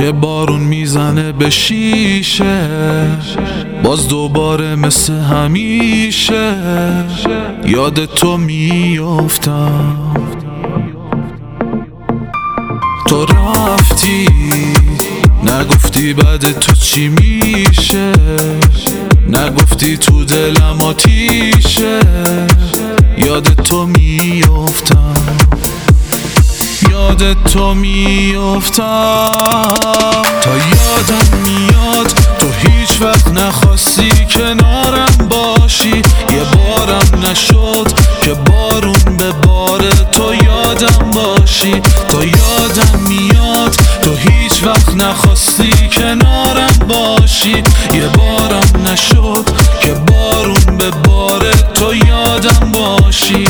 که بارون میزنه به شیشه، باز دوباره مثل همیشه یاد تو میافتم. تو رفتی نگفتی بعد تو چی میشه، نگفتی تو دلم آتیشه یاد تو میافتم، یاد تو میافتم. تا یادم میاد تو هیچ وقت نخواستی کنارم باشی، یه بارم نشد که بارون به بار تو یادم باشی. تا یادم میاد تو هیچ وقت نخواستی کنارم باشی، یه بارم نشد که بارون به بار تو یادم باشی.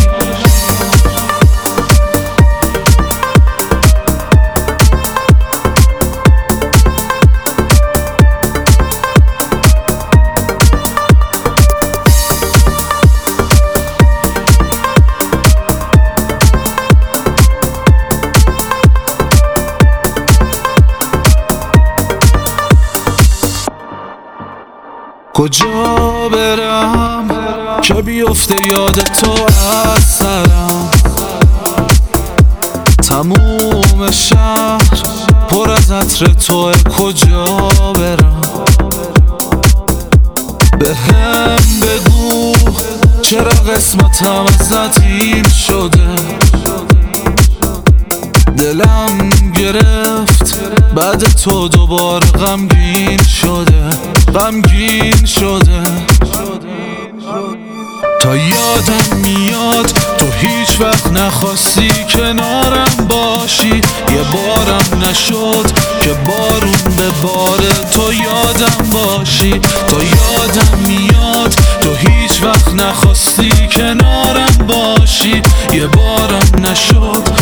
کجا برم که بیفته یاد تو از سرم، تموم شهر پر از عطر توه. کجا برم به هم بگو چرا قسمتم ازت این شده، دلم گرفت بعد تو دوباره غمگین شده، غمگین شده. تا یادم میاد تو هیچ وقت نخواستی کنارم باشی، یه بارم نشد که بارون به بار تو یادم باشی. تا یادم میاد تو هیچ وقت نخواستی کنارم باشی، یه بارم نشد